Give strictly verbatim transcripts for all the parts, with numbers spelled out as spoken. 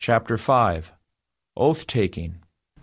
Chapter five. Oath-taking.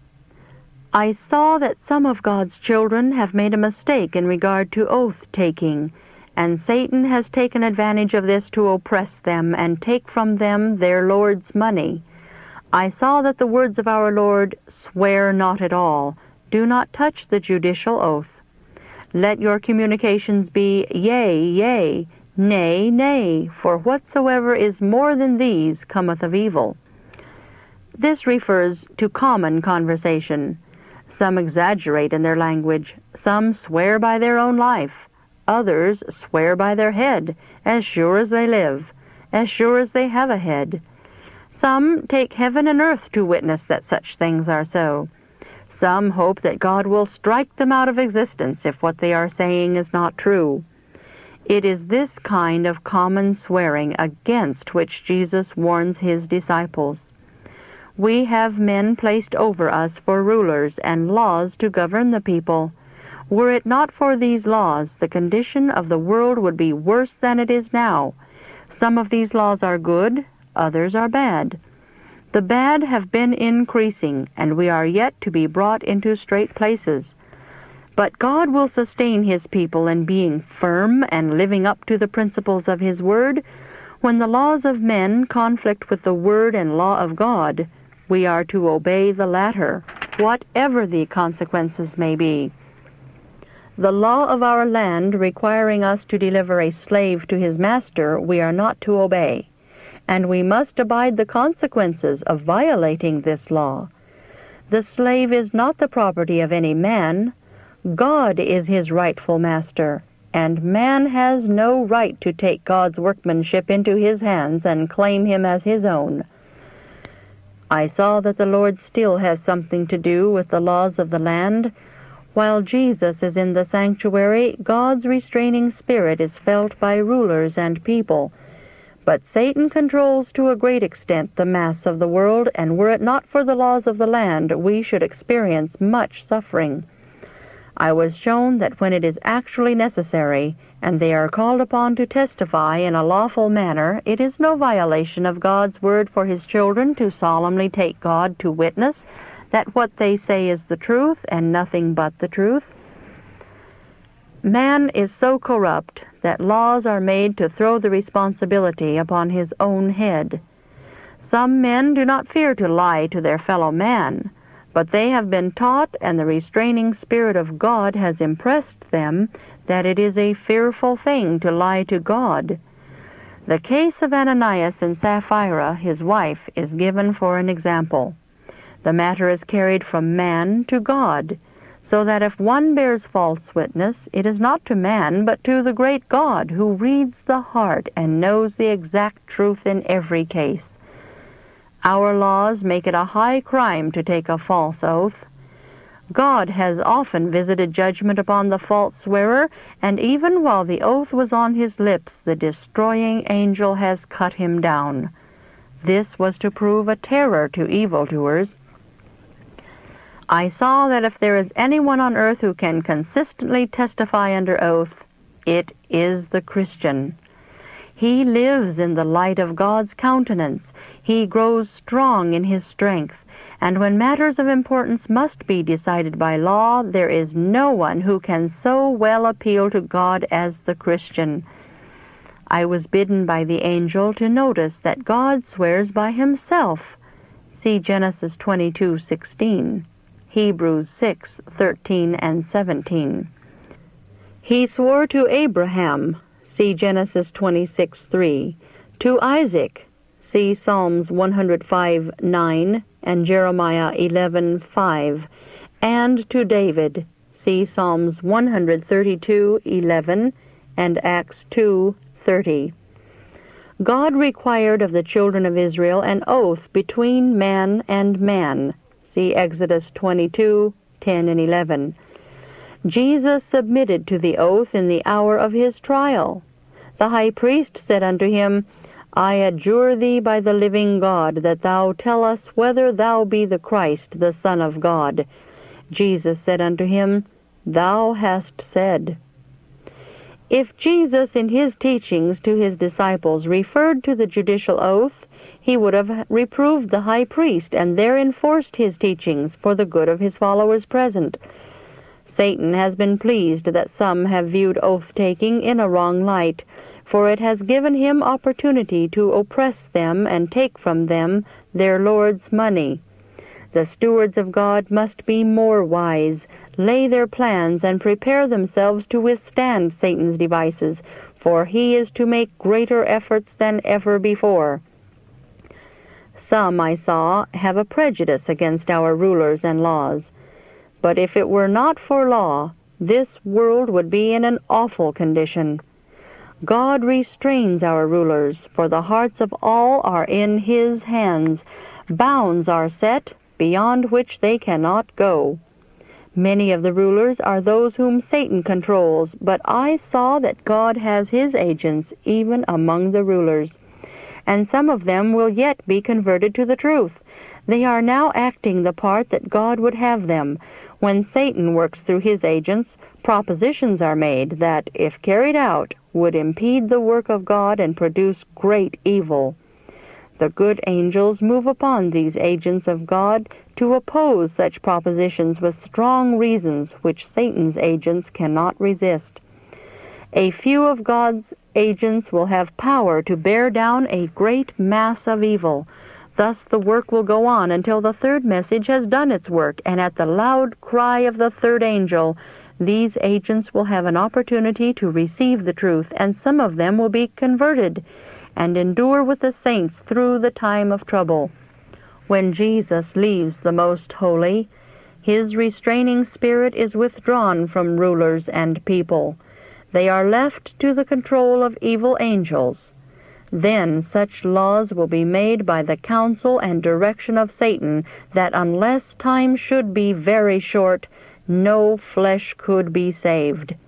I saw that some of God's children have made a mistake in regard to oath-taking, and Satan has taken advantage of this to oppress them and take from them their Lord's money. I saw that the words of our Lord, "Swear not at all," do not touch the judicial oath. Let your communications be yea, yea, nay, nay, for whatsoever is more than these cometh of evil. This refers to common conversation. Some exaggerate in their language. Some swear by their own life. Others swear by their head, as sure as they live, as sure as they have a head. Some take heaven and earth to witness that such things are so. Some hope that God will strike them out of existence if what they are saying is not true. It is this kind of common swearing against which Jesus warns his disciples. We have men placed over us for rulers and laws to govern the people. Were it not for these laws, the condition of the world would be worse than it is now. Some of these laws are good, others are bad. The bad have been increasing, and we are yet to be brought into straight places. But God will sustain his people in being firm and living up to the principles of his word. When the laws of men conflict with the word and law of God, we are to obey the latter, whatever the consequences may be. The law of our land requiring us to deliver a slave to his master, we are not to obey, and we must abide the consequences of violating this law. The slave is not the property of any man. God is his rightful master, and man has no right to take God's workmanship into his hands and claim him as his own. I saw that the Lord still has something to do with the laws of the land. While Jesus is in the sanctuary, God's restraining spirit is felt by rulers and people. But Satan controls to a great extent the mass of the world, and were it not for the laws of the land, we should experience much suffering. I was shown that when it is actually necessary, and they are called upon to testify in a lawful manner, it is no violation of God's word for his children to solemnly take God to witness that what they say is the truth and nothing but the truth. Man is so corrupt that laws are made to throw the responsibility upon his own head. Some men do not fear to lie to their fellow man, but they have been taught, and the restraining spirit of God has impressed them, that it is a fearful thing to lie to God. The case of Ananias and Sapphira, his wife, is given for an example. The matter is carried from man to God, so that if one bears false witness, it is not to man, but to the great God, who reads the heart and knows the exact truth in every case. Our laws make it a high crime to take a false oath. God has often visited judgment upon the false swearer, and even while the oath was on his lips, the destroying angel has cut him down. This was to prove a terror to evildoers. I saw that if there is anyone on earth who can consistently testify under oath, it is the Christian. He lives in the light of God's countenance. He grows strong in his strength. And when matters of importance must be decided by law, there is no one who can so well appeal to God as the Christian. I was bidden by the angel to notice that God swears by himself. See Genesis twenty-two sixteen, Hebrews six thirteen and seventeen. He swore to Abraham. See Genesis twenty-six three, to Isaac. See Psalms one hundred five nine and Jeremiah eleven five, and to David. See Psalms one hundred thirty-two eleven and Acts two thirty. God required of the children of Israel an oath between man and man. See Exodus twenty-two ten and eleven. Jesus submitted to the oath in the hour of his trial. The high priest said unto him, I adjure thee by the living God, that thou tell us whether thou be the Christ, the Son of God. Jesus said unto him, Thou hast said. If Jesus in his teachings to his disciples referred to the judicial oath, he would have reproved the high priest and there enforced his teachings for the good of his followers present. Satan has been pleased that some have viewed oath-taking in a wrong light, for it has given him opportunity to oppress them and take from them their Lord's money. The stewards of God must be more wise, lay their plans, and prepare themselves to withstand Satan's devices, for he is to make greater efforts than ever before. Some, I saw, have a prejudice against our rulers and laws. But if it were not for law, this world would be in an awful condition. God restrains our rulers, for the hearts of all are in his hands. Bounds are set, beyond which they cannot go. Many of the rulers are those whom Satan controls, but I saw that God has his agents even among the rulers. And some of them will yet be converted to the truth. They are now acting the part that God would have them. When Satan works through his agents, propositions are made that, if carried out, would impede the work of God and produce great evil. The good angels move upon these agents of God to oppose such propositions with strong reasons which Satan's agents cannot resist. A few of God's agents will have power to bear down a great mass of evil. Thus the work will go on until the third message has done its work, and at the loud cry of the third angel, these agents will have an opportunity to receive the truth, and some of them will be converted and endure with the saints through the time of trouble. When Jesus leaves the Most Holy, his restraining spirit is withdrawn from rulers and people. They are left to the control of evil angels. Then such laws will be made by the counsel and direction of Satan that unless time should be very short, no flesh could be saved.